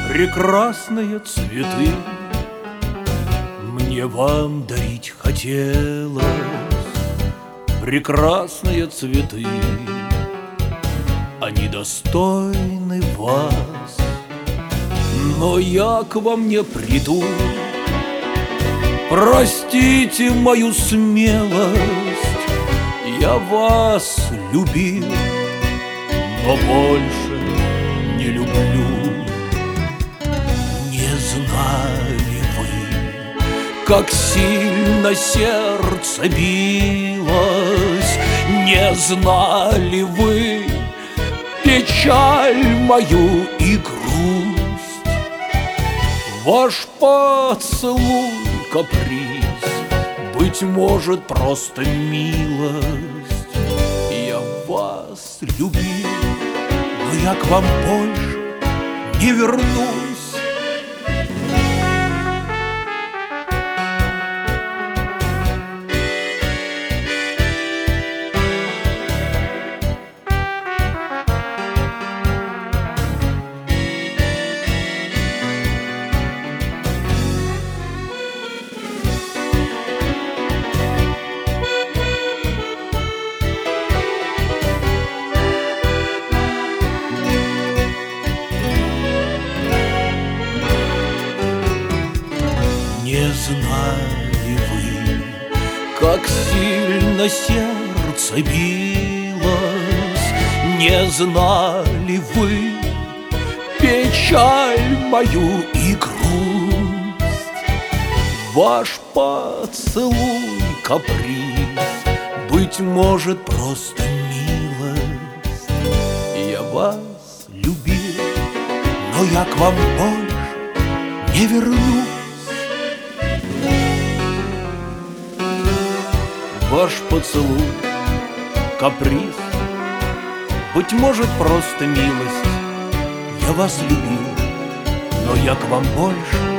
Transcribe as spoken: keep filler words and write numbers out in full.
прекрасные цветы мне вам дарить хотелось. Прекрасные цветы, они достойны вас, но я к вам не приду. Простите мою смелость, я вас любил, но больше не люблю. Не знали вы, как сильно сердце билось, не знали вы печаль мою и грусть. Ваш поцелуй каприз, быть может, просто милость. Я вас любил, но я к вам больше не вернусь. Не знали вы, как сильно сердце билось, не знали вы печаль мою и грусть. Ваш поцелуй каприз, быть может, просто милость. Я вас любил, но я к вам больше не вернусь. Ваш поцелуй каприз, быть может, просто милость. Я вас любил, но я к вам больше